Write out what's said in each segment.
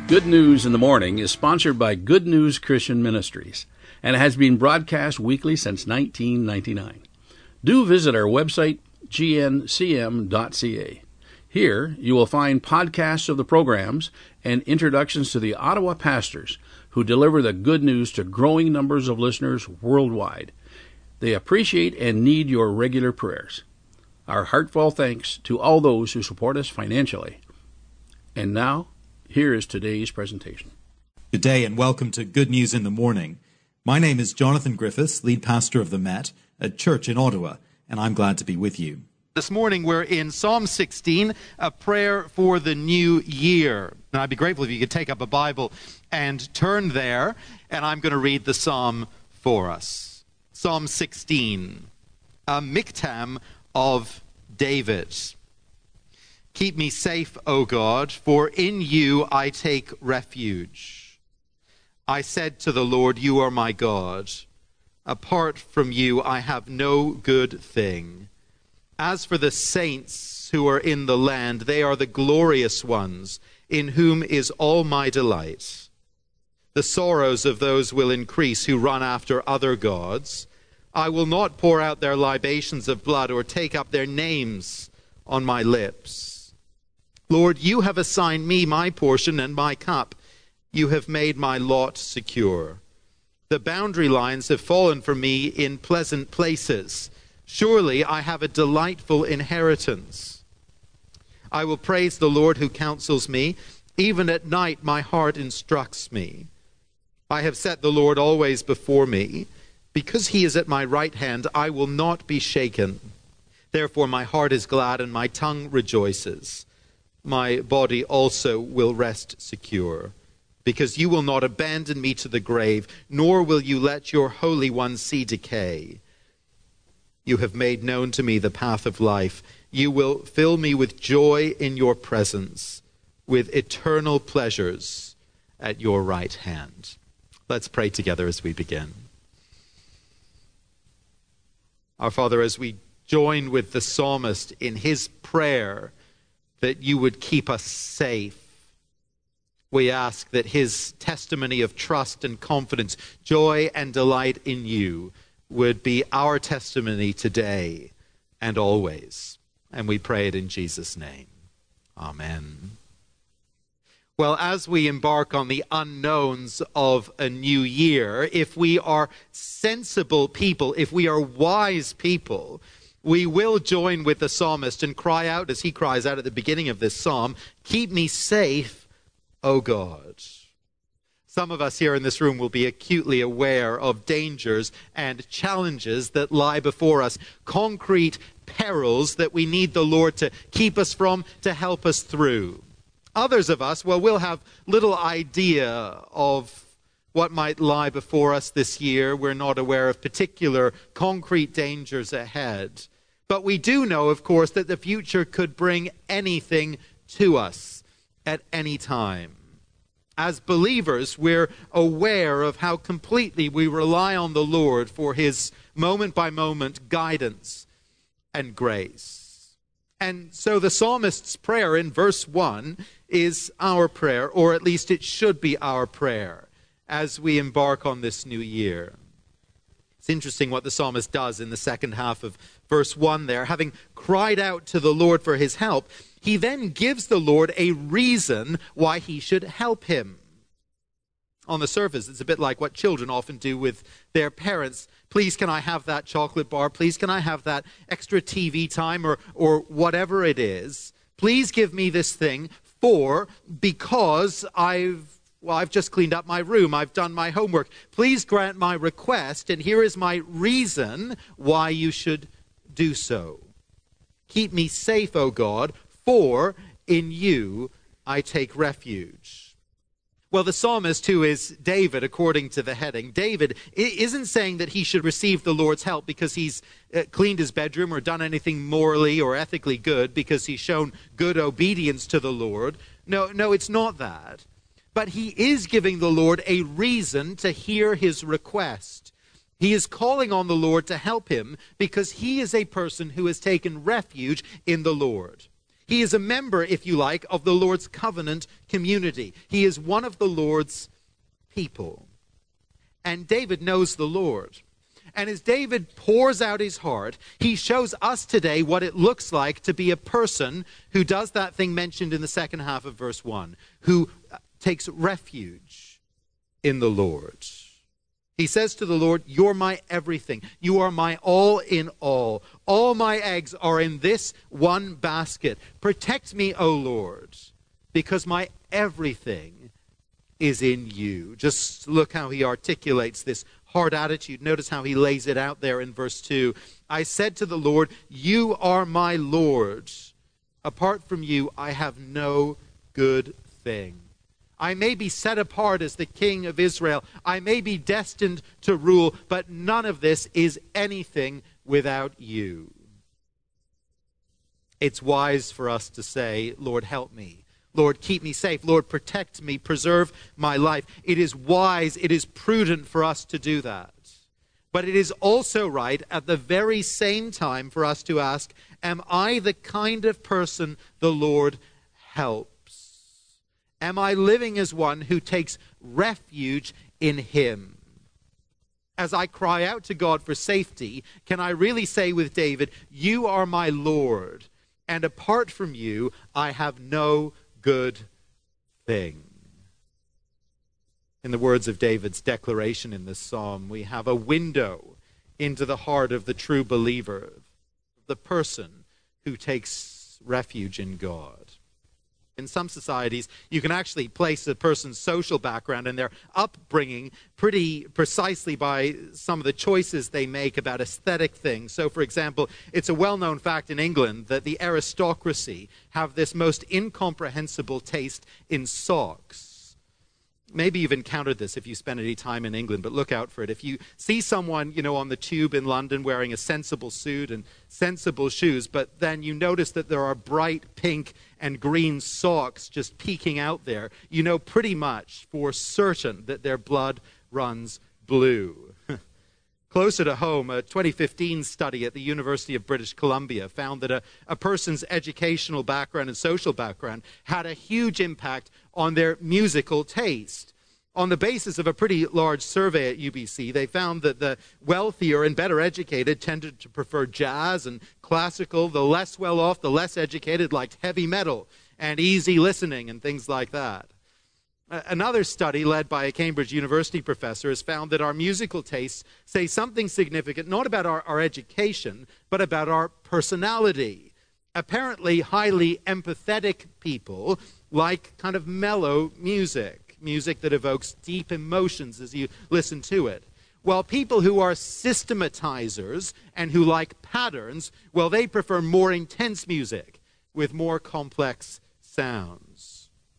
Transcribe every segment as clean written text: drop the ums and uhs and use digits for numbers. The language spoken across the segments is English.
Good News in the Morning is sponsored by Good News Christian Ministries and has been broadcast weekly since 1999. Do visit our website, gncm.ca. Here you will find podcasts of the programs and introductions to the Ottawa pastors who deliver the good news to growing numbers of listeners worldwide. They appreciate and need your regular prayers. Our heartfelt thanks to all those who support us financially. And now, here is today's presentation. Good day and welcome to Good News in the Morning. My name is Jonathan Griffiths, lead pastor of the Met, a church in Ottawa, and I'm glad to be with you. This morning we're in Psalm 16, a prayer for the new year. And I'd be grateful if you could take up a Bible and turn there, and I'm going to read the psalm for us. Psalm 16, a miktam of David. Keep me safe, O God, for in you I take refuge. I said to the Lord, you are my God. Apart from you I have no good thing. As for the saints who are in the land, they are the glorious ones, in whom is all my delight. The sorrows of those will increase who run after other gods. I will not pour out their libations of blood or take up their names on my lips. Lord, you have assigned me my portion and my cup. You have made my lot secure. The boundary lines have fallen for me in pleasant places. Surely I have a delightful inheritance. I will praise the Lord who counsels me. Even at night my heart instructs me. I have set the Lord always before me. Because he is at my right hand, I will not be shaken. Therefore my heart is glad and my tongue rejoices. My body also will rest secure, because you will not abandon me to the grave, nor will you let your Holy One see decay. You have made known to me the path of life. You will fill me with joy in your presence, with eternal pleasures at your right hand. Let's pray together as we begin. Our Father, as we join with the psalmist in his prayer that you would keep us safe, we ask that his testimony of trust and confidence, joy and delight in you, would be our testimony today and always. And we pray it in Jesus' name. Amen. Well, as we embark on the unknowns of a new year, if we are sensible people, if we are wise people, we will join with the psalmist and cry out, as he cries out at the beginning of this psalm, keep me safe, O God. Some of us here in this room will be acutely aware of dangers and challenges that lie before us, concrete perils that we need the Lord to keep us from, to help us through. Others of us, well, we'll have little idea of what might lie before us this year. We're not aware of particular concrete dangers ahead. But we do know, of course, that the future could bring anything to us at any time. As believers, we're aware of how completely we rely on the Lord for his moment-by-moment guidance and grace. And so the psalmist's prayer in verse 1 is our prayer, or at least it should be our prayer, as we embark on this new year. It's interesting what the psalmist does in the second half of verse 1 there. Having cried out to the Lord for his help, he then gives the Lord a reason why he should help him. On the surface, it's a bit like what children often do with their parents. Please, can I have that chocolate bar? Please, can I have that extra TV time or whatever it is? Please give me this thing because I've just cleaned up my room. I've done my homework. Please grant my request, and here is my reason why you should do so. Keep me safe, O God, for in you I take refuge. Well, the psalmist, who is David, according to the heading, David isn't saying that he should receive the Lord's help because he's cleaned his bedroom or done anything morally or ethically good, because he's shown good obedience to the Lord. No, it's not that. But he is giving the Lord a reason to hear his request. He is calling on the Lord to help him because he is a person who has taken refuge in the Lord. He is a member, if you like, of the Lord's covenant community. He is one of the Lord's people. And David knows the Lord. And as David pours out his heart, he shows us today what it looks like to be a person who does that thing mentioned in the second half of verse 1, who takes refuge in the Lord. He says to the Lord, "You're my everything. You are my all in all. All my eggs are in this one basket. Protect me, O Lord, because my everything is in you." Just look how he articulates this hard attitude. Notice how he lays it out there in verse 2. "I said to the Lord, you are my Lord. Apart from you, I have no good thing. I may be set apart as the king of Israel. I may be destined to rule, but none of this is anything without you." It's wise for us to say, "Lord, help me. Lord, keep me safe. Lord, protect me. Preserve my life." It is wise, it is prudent for us to do that. But it is also right at the very same time for us to ask, am I the kind of person the Lord helps? Am I living as one who takes refuge in him? As I cry out to God for safety, can I really say with David, "You are my Lord, and apart from you, I have no good thing"? In the words of David's declaration in this psalm, we have a window into the heart of the true believer, the person who takes refuge in God. In some societies, you can actually place a person's social background and their upbringing pretty precisely by some of the choices they make about aesthetic things. So, for example, it's a well-known fact in England that the aristocracy have this most incomprehensible taste in socks. Maybe you've encountered this if you spend any time in England, but look out for it. If you see someone, on the tube in London wearing a sensible suit and sensible shoes, but then you notice that there are bright pink and green socks just peeking out there, you know pretty much for certain that their blood runs blue. Closer to home, a 2015 study at the University of British Columbia found that a person's educational background and social background had a huge impact on their musical taste. On the basis of a pretty large survey at UBC, they found that the wealthier and better educated tended to prefer jazz and classical. The less well-off, the less educated liked heavy metal and easy listening and things like that. Another study led by a Cambridge University professor has found that our musical tastes say something significant, not about our education, but about our personality. Apparently, highly empathetic people like kind of mellow music that evokes deep emotions as you listen to it. While people who are systematizers and who like patterns, well, they prefer more intense music with more complex sounds.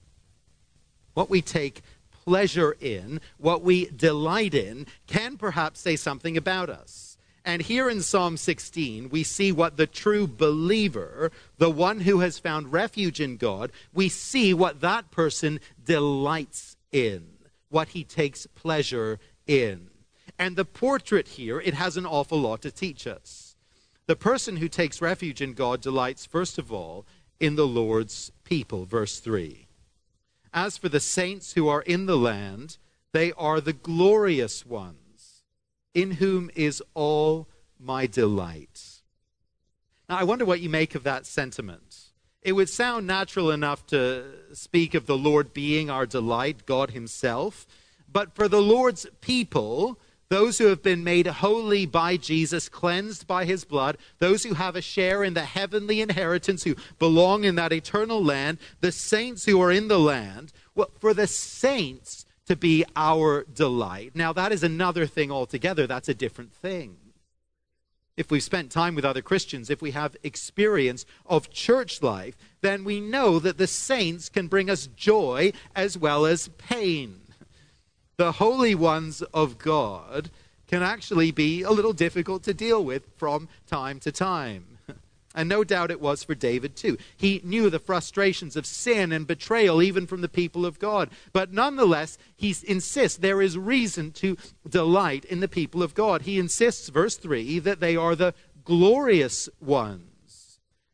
What we take pleasure in, what we delight in, can perhaps say something about us. And here in Psalm 16, we see what the true believer, the one who has found refuge in God, we see what that person delights in, what he takes pleasure in. And the portrait here, it has an awful lot to teach us. The person who takes refuge in God delights, first of all, in the Lord's people, verse 3. "As for the saints who are in the land, they are the glorious ones, in whom is all my delight." Now, I wonder what you make of that sentiment. It would sound natural enough to speak of the Lord being our delight, God himself. But for the Lord's people, those who have been made holy by Jesus, cleansed by his blood, those who have a share in the heavenly inheritance, who belong in that eternal land, the saints who are in the land, well, for the saints to be our delight. Now, that is another thing altogether. That's a different thing. If we've spent time with other Christians, if we have experience of church life, then we know that the saints can bring us joy as well as pain. The holy ones of God can actually be a little difficult to deal with from time to time. And no doubt it was for David too. He knew the frustrations of sin and betrayal even from the people of God. But nonetheless, he insists there is reason to delight in the people of God. He insists, verse 3, that they are the glorious ones.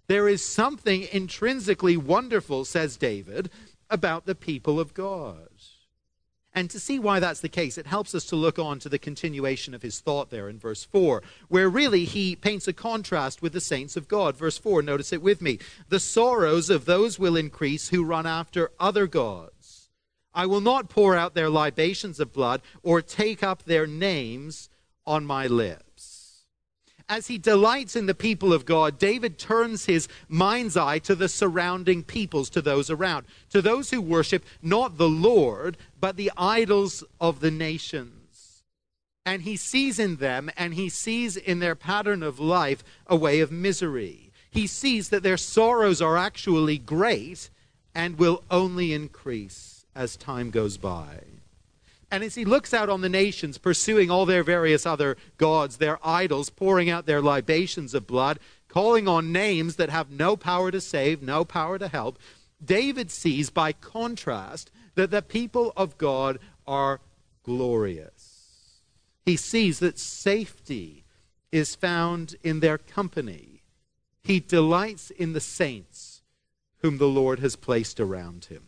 There is something intrinsically wonderful, says David, about the people of God. And to see why that's the case, it helps us to look on to the continuation of his thought there in verse 4, where really he paints a contrast with the saints of God. Verse 4, notice it with me. The sorrows of those will increase who run after other gods. I will not pour out their libations of blood or take up their names on my lips. As he delights in the people of God, David turns his mind's eye to the surrounding peoples, to those around, to those who worship not the Lord, but the idols of the nations. And he sees in them, and he sees in their pattern of life, a way of misery. He sees that their sorrows are actually great and will only increase as time goes by. And as he looks out on the nations, pursuing all their various other gods, their idols, pouring out their libations of blood, calling on names that have no power to save, no power to help, David sees, by contrast, that the people of God are glorious. He sees that safety is found in their company. He delights in the saints whom the Lord has placed around him.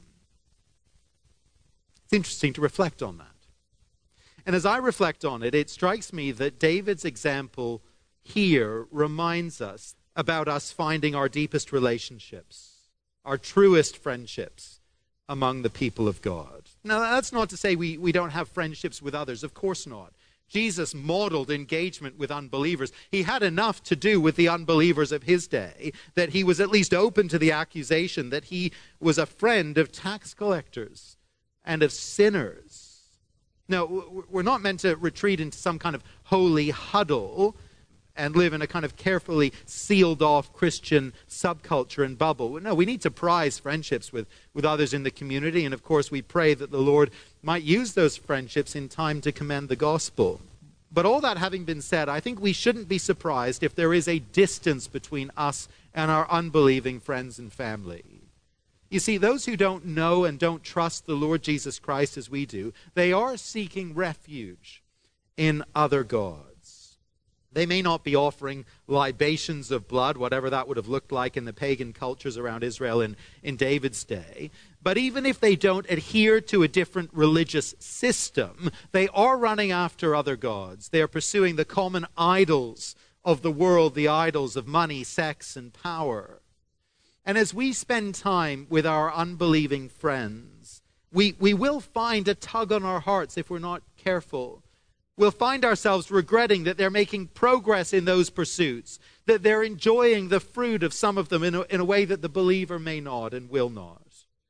It's interesting to reflect on that. And as I reflect on it, it strikes me that David's example here reminds us about us finding our deepest relationships, our truest friendships among the people of God. Now, that's not to say we don't have friendships with others. Of course not. Jesus modeled engagement with unbelievers. He had enough to do with the unbelievers of his day that he was at least open to the accusation that he was a friend of tax collectors and of sinners. Now, we're not meant to retreat into some kind of holy huddle and live in a kind of carefully sealed off Christian subculture and bubble. No, we need to prize friendships with others in the community. And of course, we pray that the Lord might use those friendships in time to commend the gospel. But all that having been said, I think we shouldn't be surprised if there is a distance between us and our unbelieving friends and family. You see, those who don't know and don't trust the Lord Jesus Christ as we do, they are seeking refuge in other gods. They may not be offering libations of blood, whatever that would have looked like in the pagan cultures around Israel in David's day. But even if they don't adhere to a different religious system, they are running after other gods. They are pursuing the common idols of the world, the idols of money, sex, and power. And as we spend time with our unbelieving friends, we will find a tug on our hearts if we're not careful. We'll find ourselves regretting that they're making progress in those pursuits, that they're enjoying the fruit of some of them in a way that the believer may not and will not.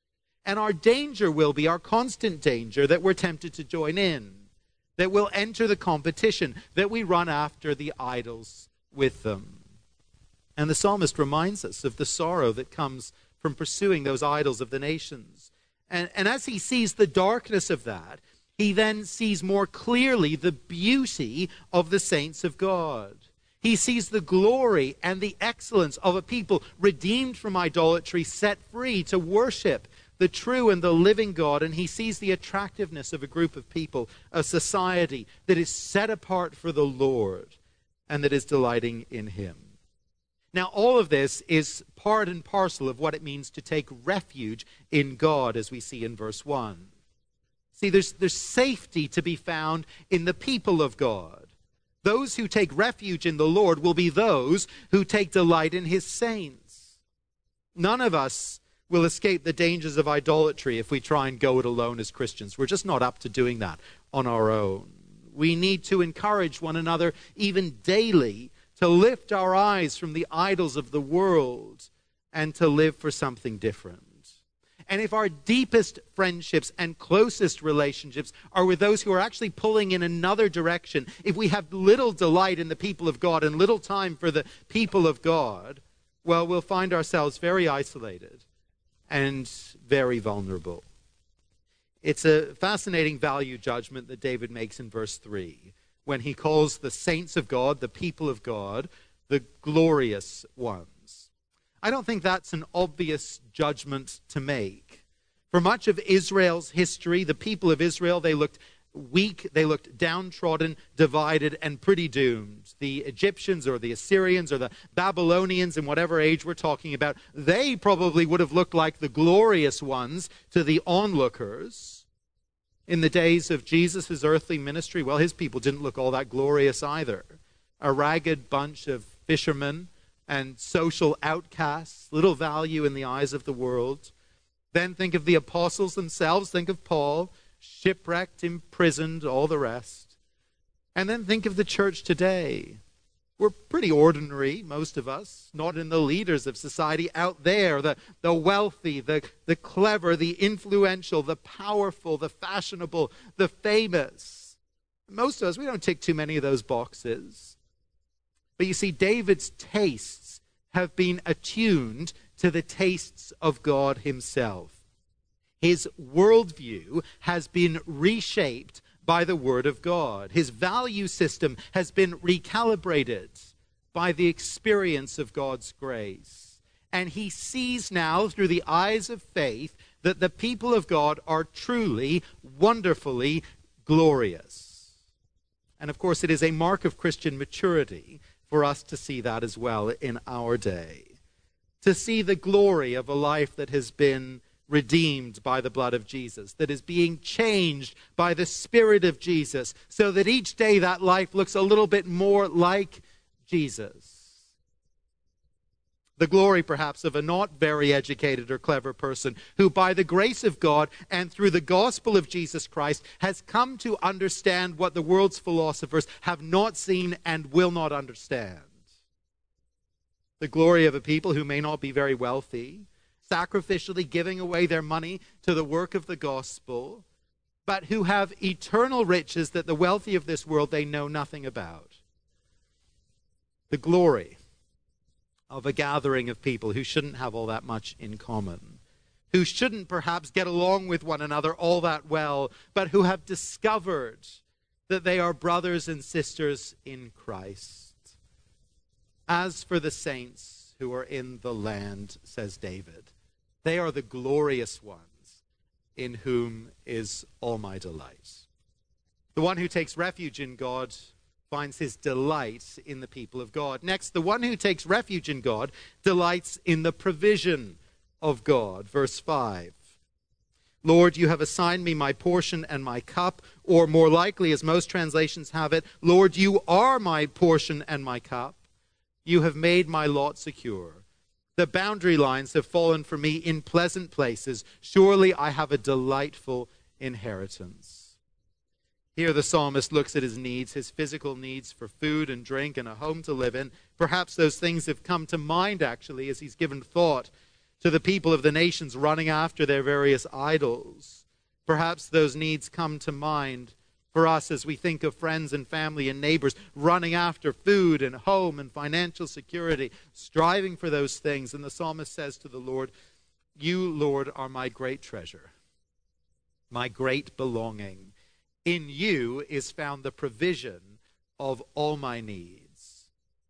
And our danger will be, our constant danger, that we're tempted to join in, that we'll enter the competition, that we run after the idols with them. And the psalmist reminds us of the sorrow that comes from pursuing those idols of the nations. And as he sees the darkness of that, he then sees more clearly the beauty of the saints of God. He sees the glory and the excellence of a people redeemed from idolatry, set free to worship the true and the living God. And he sees the attractiveness of a group of people, a society that is set apart for the Lord and that is delighting in him. Now, all of this is part and parcel of what it means to take refuge in God, as we see in verse 1. See, there's safety to be found in the people of God. Those who take refuge in the Lord will be those who take delight in his saints. None of us will escape the dangers of idolatry if we try and go it alone as Christians. We're just not up to doing that on our own. We need to encourage one another, even daily, to lift our eyes from the idols of the world and to live for something different. And if our deepest friendships and closest relationships are with those who are actually pulling in another direction, if we have little delight in the people of God and little time for the people of God, well, we'll find ourselves very isolated and very vulnerable. It's a fascinating value judgment that David makes in verse 3. When he calls the saints of God, the people of God, the glorious ones. I don't think that's an obvious judgment to make. For much of Israel's history, the people of Israel, they looked weak, they looked downtrodden, divided, and pretty doomed. The Egyptians or the Assyrians or the Babylonians, in whatever age we're talking about, they probably would have looked like the glorious ones to the onlookers. In the days of Jesus' earthly ministry, well, his people didn't look all that glorious either. A ragged bunch of fishermen and social outcasts, little value in the eyes of the world. Then think of the apostles themselves, think of Paul, shipwrecked, imprisoned, all the rest. And then think of the church today. We're pretty ordinary, most of us, not in the leaders of society out there, the wealthy, the clever, the influential, the powerful, the fashionable, the famous. Most of us, we don't tick too many of those boxes. But you see, David's tastes have been attuned to the tastes of God himself. His worldview has been reshaped by the Word of God. His value system has been recalibrated by the experience of God's grace. And he sees now through the eyes of faith that the people of God are truly, wonderfully glorious. And of course, it is a mark of Christian maturity for us to see that as well in our day. To see the glory of a life that has been redeemed by the blood of Jesus, that is being changed by the Spirit of Jesus, so that each day that life looks a little bit more like Jesus. The glory, perhaps, of a not very educated or clever person who, by the grace of God and through the gospel of Jesus Christ, has come to understand what the world's philosophers have not seen and will not understand. The glory of a people who may not be very wealthy, sacrificially giving away their money to the work of the gospel, but who have eternal riches that the wealthy of this world they know nothing about. The glory of a gathering of people who shouldn't have all that much in common, who shouldn't perhaps get along with one another all that well, but who have discovered that they are brothers and sisters in Christ. As for the saints who are in the land, says David, they are the glorious ones in whom is all my delight. The one who takes refuge in God finds his delight in the people of God. Next, the one who takes refuge in God delights in the provision of God. Verse 5. Lord, you have assigned me my portion and my cup, or more likely, as most translations have it, Lord, you are my portion and my cup. You have made my lot secure. The boundary lines have fallen for me in pleasant places. Surely I have a delightful inheritance. Here the psalmist looks at his needs, his physical needs for food and drink and a home to live in. Perhaps those things have come to mind, actually, as he's given thought to the people of the nations running after their various idols. Perhaps those needs come to mind for us as we think of friends and family and neighbors running after food and home and financial security, striving for those things. And the psalmist says to the Lord, you, Lord, are my great treasure, my great belonging. In you is found the provision of all my needs.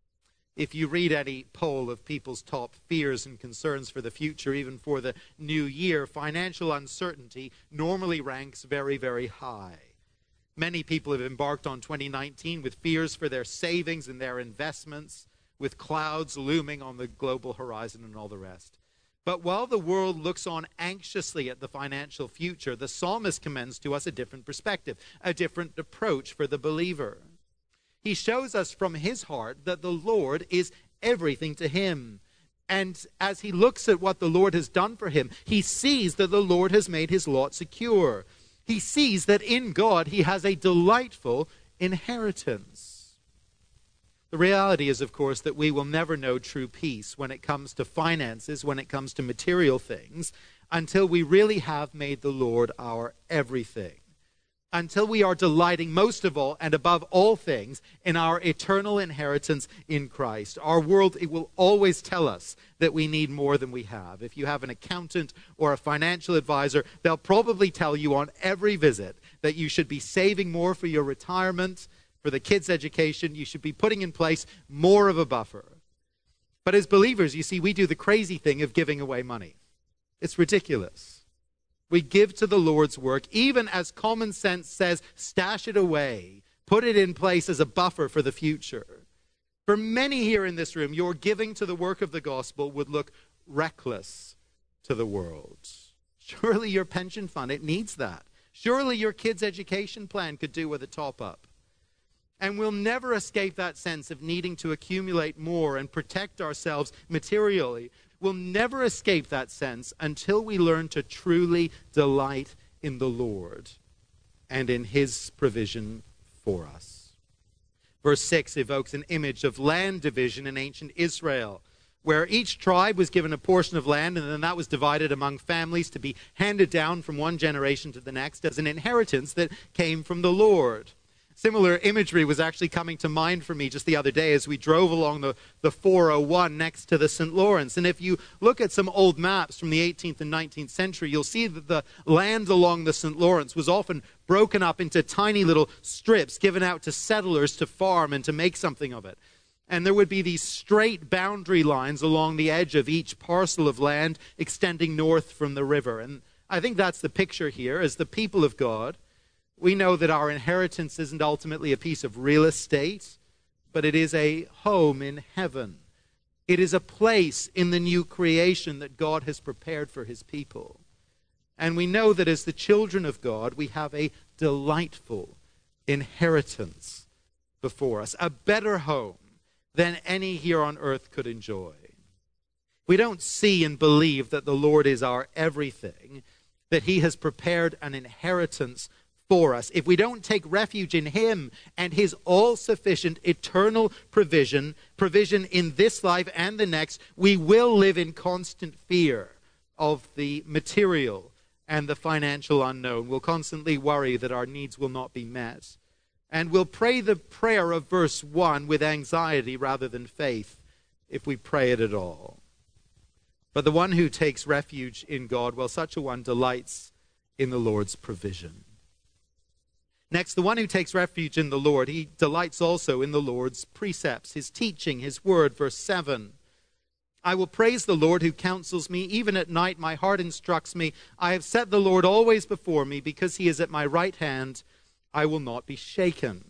If you read any poll of people's top fears and concerns for the future, even for the new year, financial uncertainty normally ranks very, very high. Many people have embarked on 2019 with fears for their savings and their investments, with clouds looming on the global horizon and all the rest. But while the world looks on anxiously at the financial future, the psalmist commends to us a different perspective, a different approach for the believer. He shows us from his heart that the Lord is everything to him. And as he looks at what the Lord has done for him, he sees that the Lord has made his lot secure. He sees that in God he has a delightful inheritance. The reality is, of course, that we will never know true peace when it comes to finances, when it comes to material things, until we really have made the Lord our everything. Until we are delighting most of all and above all things in our eternal inheritance in Christ. Our world, it will always tell us that we need more than we have. If you have an accountant or a financial advisor, they'll probably tell you on every visit that you should be saving more for your retirement, for the kids' education. You should be putting in place more of a buffer. But as believers, you see, we do the crazy thing of giving away money. It's ridiculous. We give to the Lord's work, even as common sense says, stash it away, put it in place as a buffer for the future. For many here in this room, your giving to the work of the gospel would look reckless to the world. Surely your pension fund, it needs that. Surely your kids' education plan could do with a top-up. And we'll never escape that sense of needing to accumulate more and protect ourselves materially. We'll never escape that sense until we learn to truly delight in the Lord and in his provision for us. Verse 6 evokes an image of land division in ancient Israel, where each tribe was given a portion of land, and then that was divided among families to be handed down from one generation to the next as an inheritance that came from the Lord. Similar imagery was actually coming to mind for me just the other day as we drove along the 401 next to the St. Lawrence. And if you look at some old maps from the 18th and 19th century, you'll see that the land along the St. Lawrence was often broken up into tiny little strips given out to settlers to farm and to make something of it. And there would be these straight boundary lines along the edge of each parcel of land extending north from the river. And I think that's the picture here. As the people of God, we know that our inheritance isn't ultimately a piece of real estate, but it is a home in heaven. It is a place in the new creation that God has prepared for his people. And we know that as the children of God, we have a delightful inheritance before us, a better home than any here on earth could enjoy. We don't see and believe that the Lord is our everything, that he has prepared an inheritance for us. If we don't take refuge in him and his all-sufficient eternal provision in this life and the next, we will live in constant fear of the material and the financial unknown. We'll constantly worry that our needs will not be met. And we'll pray the prayer of verse 1 with anxiety rather than faith, if we pray it at all. But the one who takes refuge in God, well, such a one delights in the Lord's provision. Next, the one who takes refuge in the Lord, he delights also in the Lord's precepts, his teaching, his word. Verse 7, I will praise the Lord who counsels me. Even at night my heart instructs me. I have set the Lord always before me. Because he is at my right hand, I will not be shaken.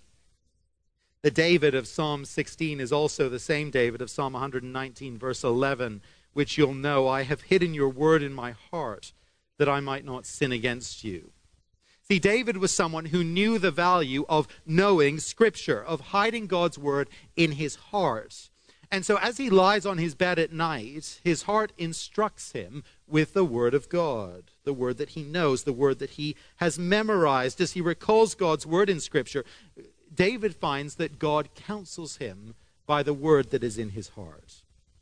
The David of Psalm 16 is also the same David of Psalm 119, verse 11, which you'll know, I have hidden your word in my heart that I might not sin against you. See, David was someone who knew the value of knowing Scripture, of hiding God's word in his heart. And so as he lies on his bed at night, his heart instructs him with the word of God, the word that he knows, the word that he has memorized. As he recalls God's word in Scripture, David finds that God counsels him by the word that is in his heart.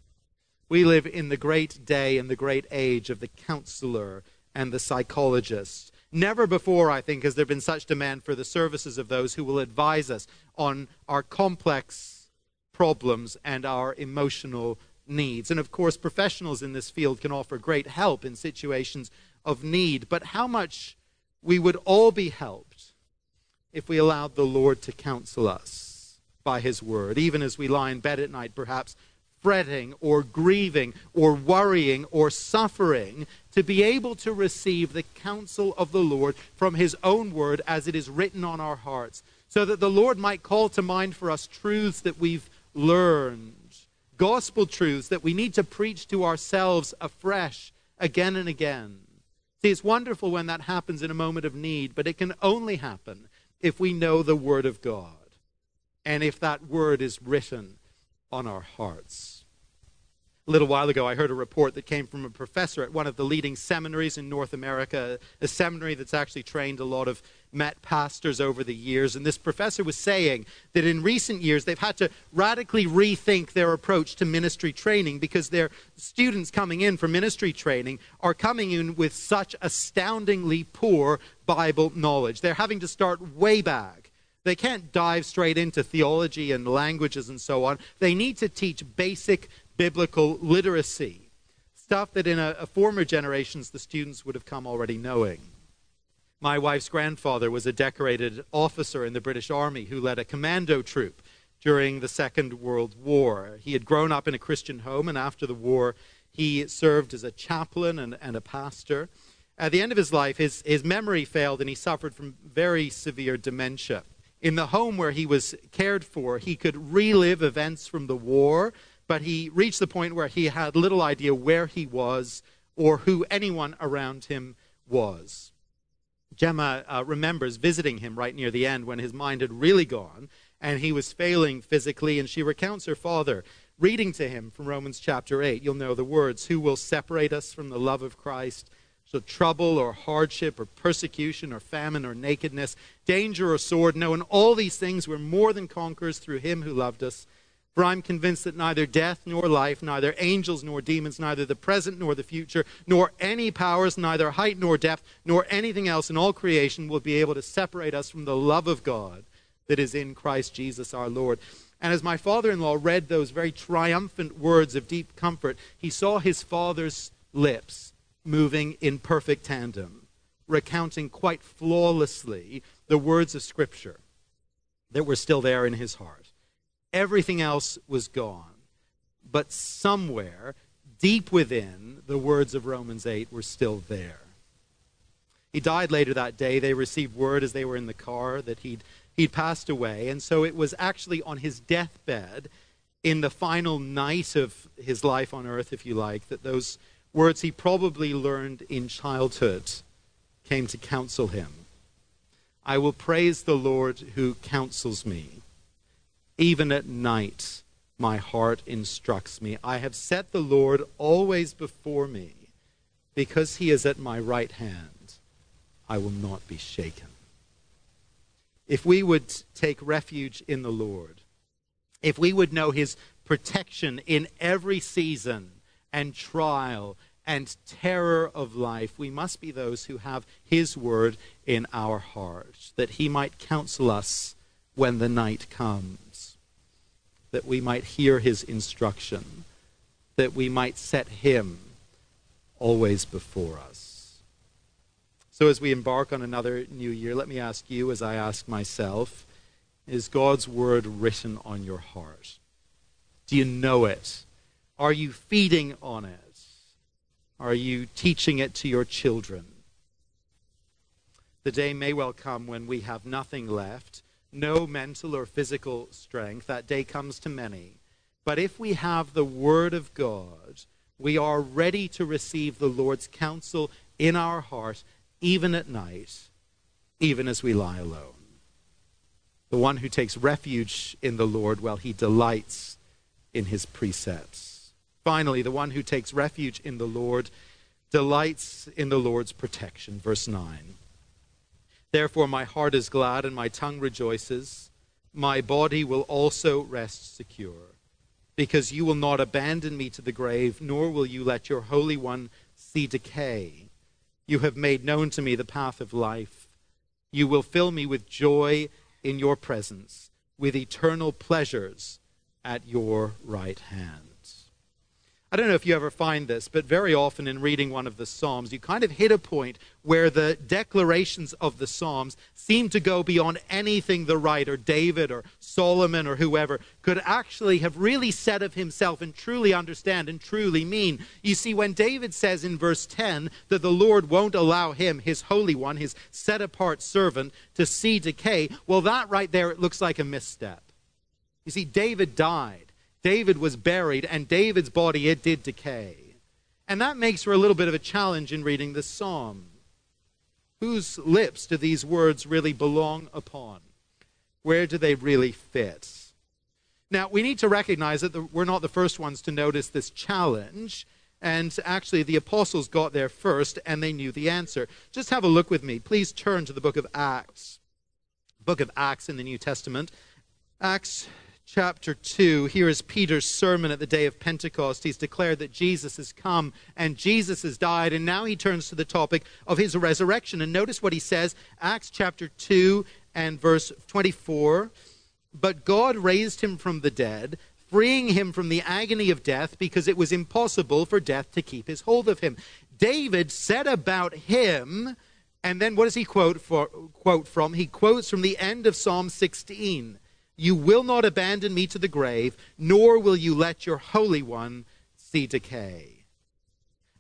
We live in the great day and the great age of the counselor and the psychologist. Never before, I think, has there been such demand for the services of those who will advise us on our complex problems and our emotional needs. And of course, professionals in this field can offer great help in situations of need. But how much we would all be helped if we allowed the Lord to counsel us by his word, even as we lie in bed at night, perhaps fretting or grieving or worrying or suffering, to be able to receive the counsel of the Lord from his own word as it is written on our hearts, so that the Lord might call to mind for us truths that we've learned, gospel truths that we need to preach to ourselves afresh again and again. See, it's wonderful when that happens in a moment of need, but it can only happen if we know the word of God and if that word is written on our hearts. A little while ago, I heard a report that came from a professor at one of the leading seminaries in North America, a seminary that's actually trained a lot of Met pastors over the years. And this professor was saying that in recent years, they've had to radically rethink their approach to ministry training because their students coming in for ministry training are coming in with such astoundingly poor Bible knowledge. They're having to start way back. They can't dive straight into theology and languages and so on. They need to teach basic biblical literacy, stuff that in a former generations the students would have come already knowing. My wife's grandfather was a decorated officer in the British Army who led a commando troop during the Second World War. He had grown up in a Christian home, and after the war he served as a chaplain and a pastor. At the end of his life, his memory failed and he suffered from very severe dementia. In the home where he was cared for, he could relive events from the war, but he reached the point where he had little idea where he was or who anyone around him was. Gemma remembers visiting him right near the end when his mind had really gone and he was failing physically, and she recounts her father reading to him from Romans chapter 8. You'll know the words, "Who will separate us from the love of Christ? So trouble or hardship or persecution or famine or nakedness, danger or sword, no, in all these things we're more than conquerors through him who loved us. For I'm convinced that neither death nor life, neither angels nor demons, neither the present nor the future, nor any powers, neither height nor depth, nor anything else in all creation will be able to separate us from the love of God that is in Christ Jesus our Lord." And as my father-in-law read those very triumphant words of deep comfort, he saw his father's lips moving in perfect tandem, recounting quite flawlessly the words of Scripture that were still there in his heart. Everything else was gone, but somewhere deep within, the words of Romans 8 were still there. He died later that day. They received word as they were in the car that he'd passed away, and so it was actually on his deathbed, in the final night of his life on earth, if you like, that those words he probably learned in childhood came to counsel him. "I will praise the Lord who counsels me. Even at night my heart instructs me. I have set the Lord always before me. Because he is at my right hand, I will not be shaken." If we would take refuge in the Lord, if we would know his protection in every season and trial and terror of life, we must be those who have his word in our hearts, that he might counsel us when the night comes, that we might hear his instruction, that we might set him always before us. So as we embark on another new year, let me ask you, as I ask myself, is God's word written on your heart? Do you know it? Are you feeding on it? Are you teaching it to your children? The day may well come when we have nothing left, no mental or physical strength. That day comes to many. But if we have the word of God, we are ready to receive the Lord's counsel in our heart, even at night, even as we lie alone. The one who takes refuge in the Lord, well, he delights in his precepts. Finally, the one who takes refuge in the Lord delights in the Lord's protection. Verse 9. "Therefore my heart is glad and my tongue rejoices. My body will also rest secure. Because you will not abandon me to the grave, nor will you let your Holy One see decay. You have made known to me the path of life. You will fill me with joy in your presence, with eternal pleasures at your right hand." I don't know if you ever find this, but very often in reading one of the Psalms, you kind of hit a point where the declarations of the Psalms seem to go beyond anything the writer, David or Solomon or whoever, could actually have really said of himself and truly understand and truly mean. You see, when David says in verse 10 that the Lord won't allow him, his Holy One, his set-apart servant, to see decay, well, that right there, it looks like a misstep. You see, David died. David was buried, and David's body, it did decay. And that makes for a little bit of a challenge in reading this psalm. Whose lips do these words really belong upon? Where do they really fit? Now, we need to recognize that we're not the first ones to notice this challenge, and actually the apostles got there first, and they knew the answer. Just have a look with me. Please turn to the book of Acts. Book of Acts in the New Testament. Acts chapter 2, here is Peter's sermon at the day of Pentecost. He's declared that Jesus has come and Jesus has died, and now he turns to the topic of his resurrection. And notice what he says, Acts chapter 2 and verse 24. "But God raised him from the dead, freeing him from the agony of death, because it was impossible for death to keep his hold of him." David said about him, and then what does he quote from? He quotes from the end of Psalm 16. "You will not abandon me to the grave, nor will you let your Holy One see decay."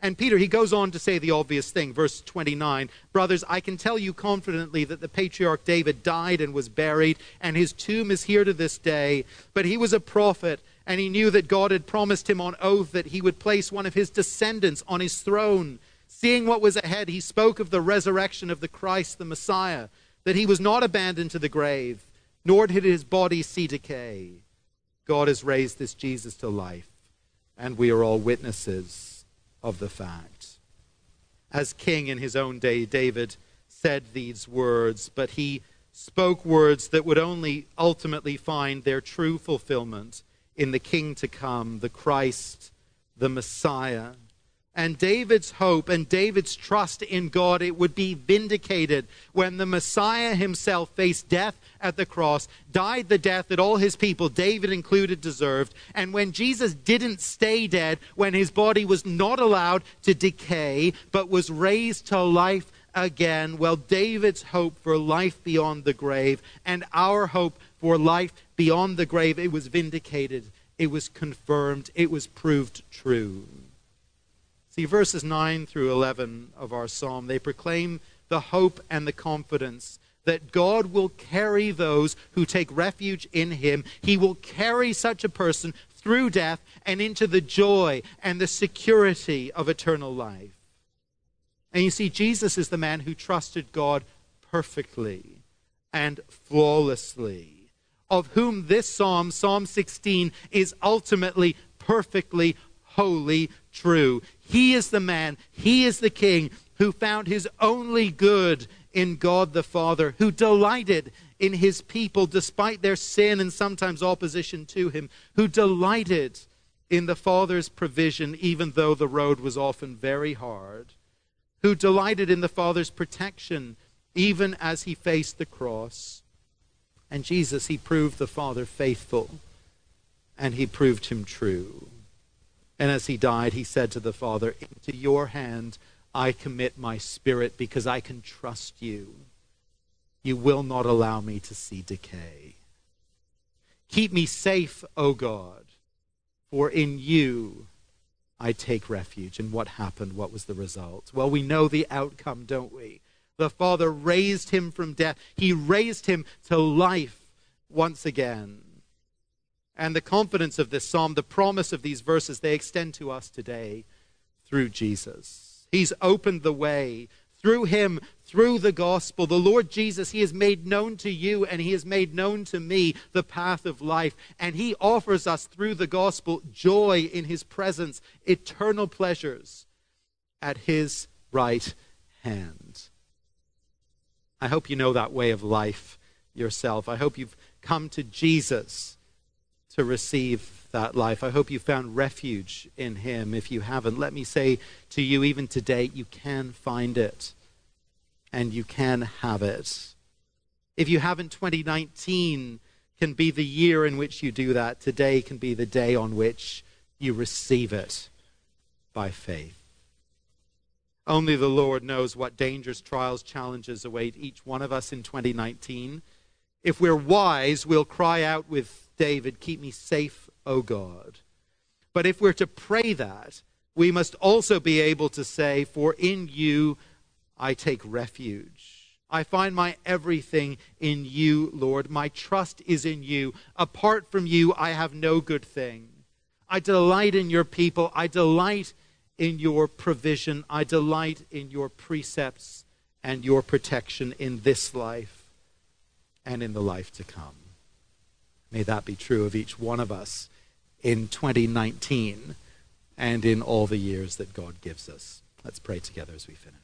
And Peter, he goes on to say the obvious thing, verse 29, brothers, I can tell you confidently that the patriarch David died and was buried, and his tomb is here to this day. But he was a prophet, and he knew that God had promised him on oath that he would place one of his descendants on his throne. Seeing what was ahead, he spoke of the resurrection of the Christ, the Messiah, that he was not abandoned to the grave, nor did his body see decay. God has raised this Jesus to life, and we are all witnesses of the fact. As king in his own day, David said these words, but he spoke words that would only ultimately find their true fulfillment in the King to come, the Christ, the Messiah. And David's hope and David's trust in God, it would be vindicated when the Messiah himself faced death at the cross, died the death that all his people, David included, deserved. And when Jesus didn't stay dead, when his body was not allowed to decay, but was raised to life again, well, David's hope for life beyond the grave and our hope for life beyond the grave, it was vindicated, it was confirmed, it was proved true. See, verses 9 through 11 of our psalm, they proclaim the hope and the confidence that God will carry those who take refuge in him. He will carry such a person through death and into the joy and the security of eternal life. And you see, Jesus is the man who trusted God perfectly and flawlessly, of whom this psalm, Psalm 16, is ultimately perfectly wholly true. He is the man, he is the king who found his only good in God the Father, who delighted in his people despite their sin and sometimes opposition to him, who delighted in the Father's provision even though the road was often very hard, who delighted in the Father's protection even as he faced the cross. And Jesus, he proved the Father faithful, and he proved him true. And as he died, he said to the Father, into your hand I commit my spirit because I can trust you. You will not allow me to see decay. Keep me safe, O God, for in you I take refuge. And what happened? What was the result? Well, we know the outcome, don't we? The Father raised him from death. He raised him to life once again. And the confidence of this psalm, the promise of these verses, they extend to us today through Jesus. He's opened the way. Through him, through the gospel, the Lord Jesus, he has made known to you and he has made known to me the path of life. And he offers us through the gospel joy in his presence, eternal pleasures at his right hand. I hope you know that way of life yourself. I hope you've come to Jesus to receive that life. I hope you found refuge in him. If you haven't, let me say to you, even today, you can find it and you can have it. If you haven't, 2019 can be the year in which you do that. Today can be the day on which you receive it by faith. Only the Lord knows what dangers, trials, challenges await each one of us in 2019. If we're wise, we'll cry out with David, keep me safe, O God. But if we're to pray that, we must also be able to say, for in you I take refuge. I find my everything in you, Lord. My trust is in you. Apart from you, I have no good thing. I delight in your people. I delight in your provision. I delight in your precepts and your protection in this life and in the life to come. May that be true of each one of us in 2019 and in all the years that God gives us. Let's pray together as we finish.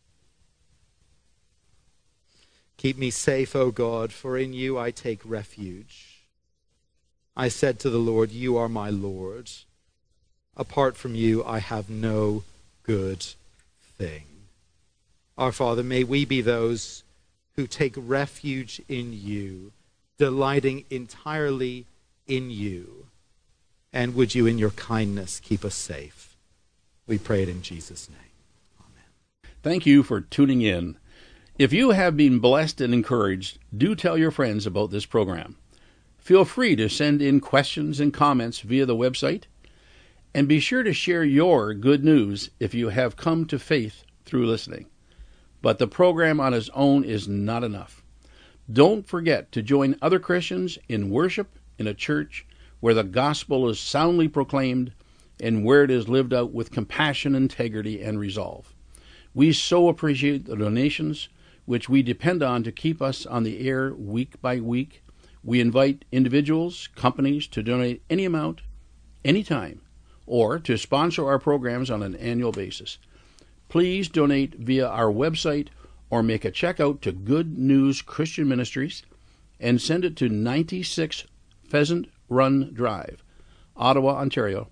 Keep me safe, O God, for in you I take refuge. I said to the Lord, you are my Lord. Apart from you, I have no good thing. Our Father, may we be those who take refuge in you, delighting entirely in you. And would you, in your kindness, keep us safe? We pray it in Jesus' name. Amen. Thank you for tuning in. If you have been blessed and encouraged, do tell your friends about this program. Feel free to send in questions and comments via the website. And be sure to share your good news if you have come to faith through listening. But the program on its own is not enough. Don't forget to join other Christians in worship in a church where the gospel is soundly proclaimed and where it is lived out with compassion, integrity, and resolve. We so appreciate the donations which we depend on to keep us on the air week by week. We invite individuals, companies to donate any amount, anytime, or to sponsor our programs on an annual basis. Please donate via our website or make a check out to Good News Christian Ministries and send it to 96 Pheasant Run Drive, Ottawa, Ontario,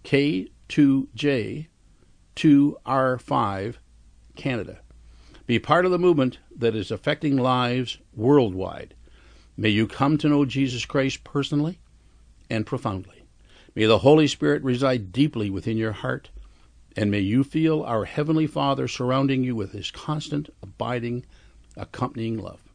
K2J 2R5, Canada. Be part of the movement that is affecting lives worldwide. May you come to know Jesus Christ personally and profoundly. May the Holy Spirit reside deeply within your heart, and may you feel our Heavenly Father surrounding you with His constant, abiding, accompanying love.